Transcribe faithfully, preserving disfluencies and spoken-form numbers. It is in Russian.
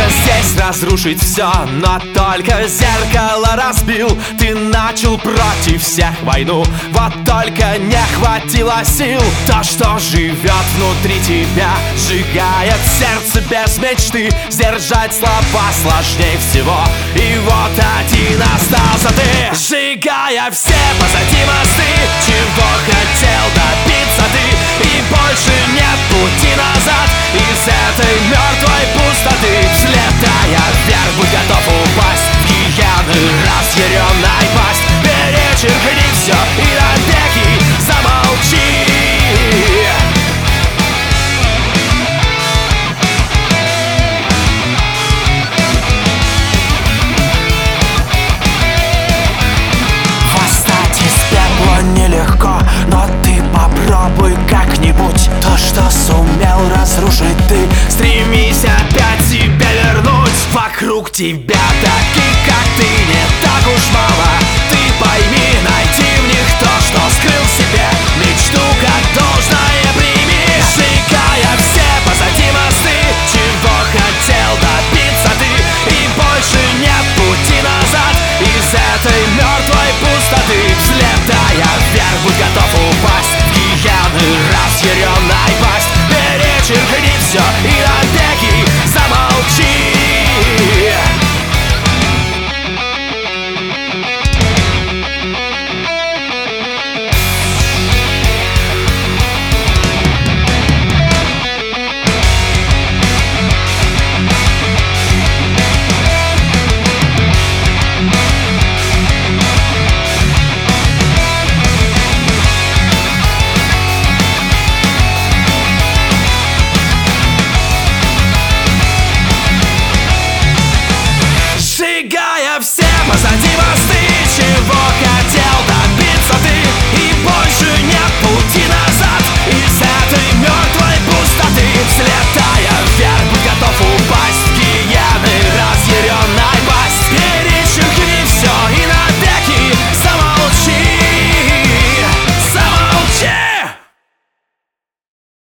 здесь разрушить все, но только зеркало разбил. Ты начал против всех войну, вот только не хватило сил. То, что живет внутри тебя, сжигает сердце без мечты. Сдержать слова сложнее всего, и вот один остался ты. Сжигая все позади мосты, чего хотел добиться ты, и больше нет пути назад из этой мертвой пустоты. Взлетая вверх, будь готов упасть в гиены разъяренной пасть. Перечеркни все и навеки замолчи. Восстать из пепла нелегко, но ты попробуй как-нибудь. То, что сумел разрушить ты, Стремись опять себе вернуть. Вокруг тебя таких, как ты, не так уж мало. Ты пойми, найди в них то, что скрыл в себе. Мечту как должное прими. Сжигая все позади мосты, чего хотел добиться ты, и больше нет пути назад из этой мертвой пустоты. Взлетая вверх, будь готов упасть в гиены разъяренной пасть. Перечеркни все